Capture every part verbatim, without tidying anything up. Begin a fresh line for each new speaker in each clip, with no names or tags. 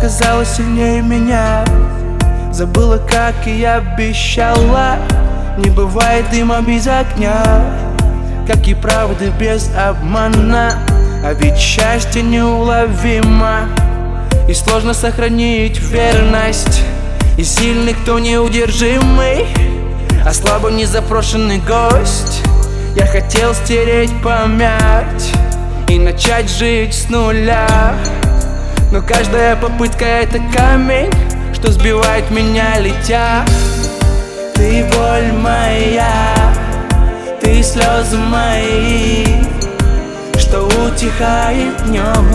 оказалась сильнее меня. Забыла, как и обещала. Не бывает дыма без огня, как и правды без обмана. А ведь счастье неуловимо, и сложно сохранить верность. И сильный, кто неудержимый, а слабо незапрошенный гость. Я хотел стереть память и начать жить с нуля, но каждая попытка — это камень, что сбивает меня, летя. Ты боль моя, ты слезы мои, что утихает днем,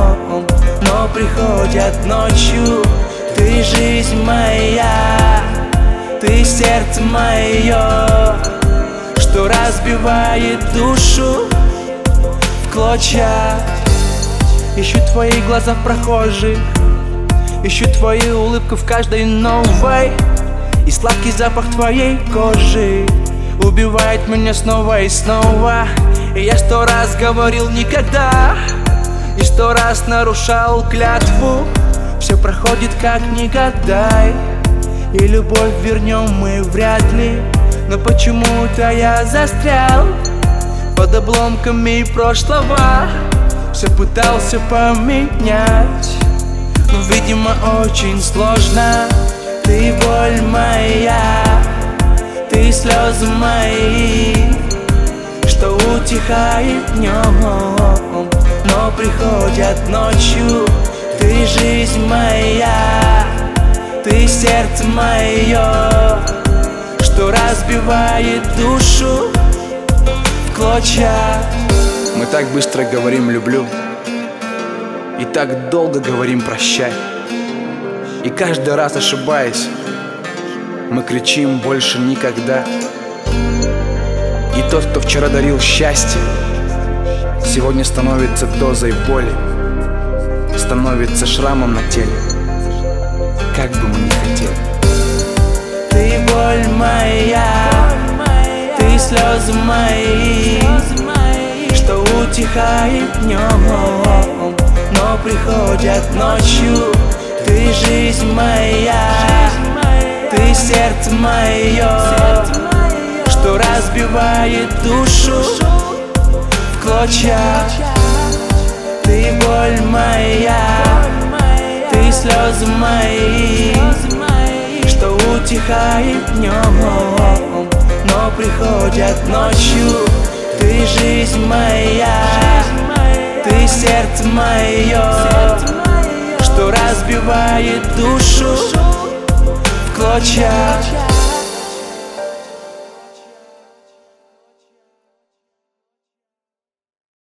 но приходят ночью. Ты жизнь моя, ты сердце мое, что разбивает душу в клочья. Ищу твои глаза в прохожих, ищу твою улыбку в каждой новой, и сладкий запах твоей кожи убивает меня снова и снова. И я сто раз говорил никогда, и сто раз нарушал клятву. Все проходит как не гадай, и любовь вернем мы вряд ли. Но почему-то я застрял под обломками прошлого. Все пытался поменять, но, видимо, очень сложно. Ты боль моя, ты слезы мои, что утихает днем, но приходят ночью. Ты жизнь моя, ты сердце мое, что разбивает душу в клочья.
Мы так быстро говорим «люблю», и так долго говорим «прощай». И каждый раз ошибаясь, мы кричим «больше никогда». И тот, кто вчера дарил счастье, сегодня становится дозой боли, становится шрамом на теле, как бы мы ни хотели.
Ты боль моя, ты слезы мои, что утихает днем, но приходят ночью. Ты жизнь моя, ты сердце мое, что разбивает душу в клочья. Ты боль моя, ты слезы мои, что утихает днем, но приходят ночью. Ты жизнь моя, ты сердце мое, что разбивает душу в клочья.